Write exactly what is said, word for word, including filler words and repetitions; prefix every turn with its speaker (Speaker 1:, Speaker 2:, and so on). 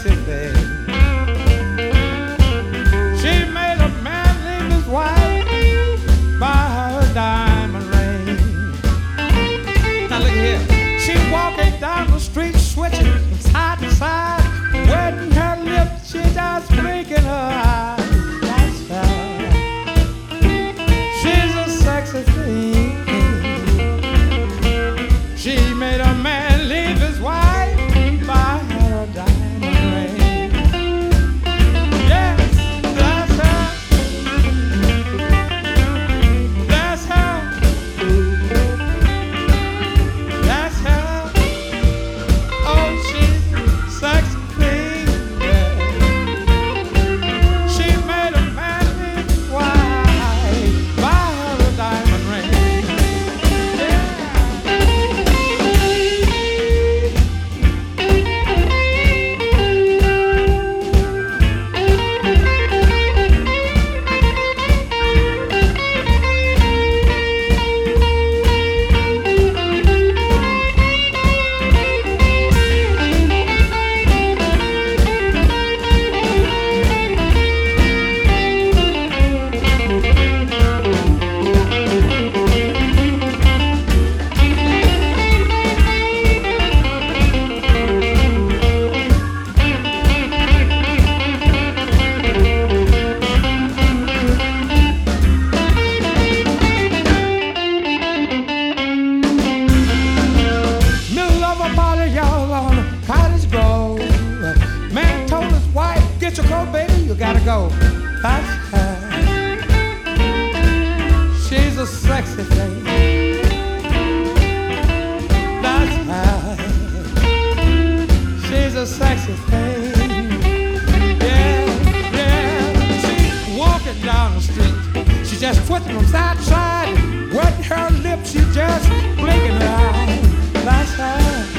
Speaker 1: sexy thing. She made a man leave his wife by her diamond ring. Now look here. She walking down the street, switching from side to side, wetting her lips, she just blinking her eyes. That's her. She's a sexy thing. She made a man leave his wife by her diamond ring. Yes, that's her. That's her. That's her. Oh, she's a sexy thing. Yeah. She made a man leave his wife by her diamond ring. Y'all on the cottage grove. Man told his wife, get your coat, baby, you gotta go. That's her. She's a sexy thing. That's her. She's a sexy thing. Yeah, yeah. She's walking down the street. She's just twitching from side to side, wetting her lips, she just blinking her eyes. That's her.